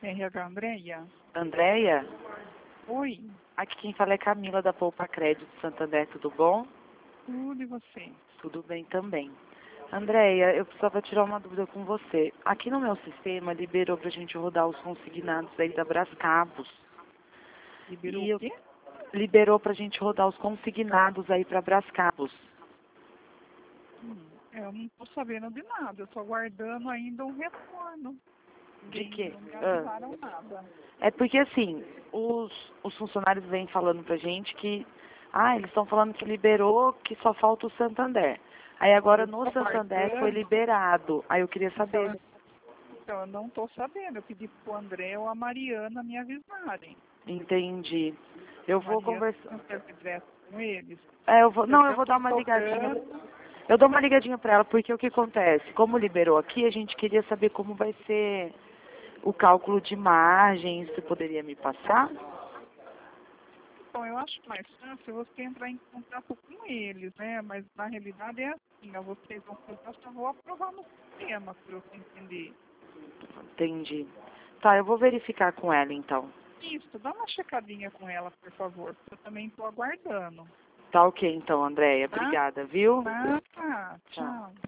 RH Andréia? Andréia? Oi, Aqui quem fala é Camila da Poupa Crédito Santander, tudo bom? tudo e você? Tudo bem também. Andréia, eu precisava tirar uma dúvida com você. Aqui no meu sistema liberou pra gente rodar os consignados aí da Brascapos. Liberou E o quê? liberou pra gente rodar os consignados aí pra Brascapos. Eu não estou sabendo de nada, eu estou aguardando ainda um retorno. De quê? Não me avisaram nada. É porque assim, os funcionários vêm falando pra gente que eles estão falando que liberou, que só falta o Santander. Aí agora Eu no tô Santander foi aguardando, liberado. Aí eu queria saber. então eu não estou sabendo. Eu pedi para o André ou a Mariana me avisarem. Entendi. Eu vou Mariana conversar. não teve direto com eles. Não, eu Eu vou dar estou uma ligadinha. tocando. Eu dou uma ligadinha pra ela, porque o que acontece? Como liberou aqui, a gente queria saber como vai ser o cálculo de margem. Você poderia me passar? Então, eu acho mais fácil você entrar em contato com eles, né? Mas na realidade é assim, ó, vocês vão fazer, eu só vou aprovar no sistema, para você entender. Entendi. Tá, eu vou verificar com ela então. Isso, dá uma checadinha com ela, por favor, porque eu também estou aguardando. Tá ok então, Andréia. Tá? Obrigada, viu? Tá, Tchau. tchau.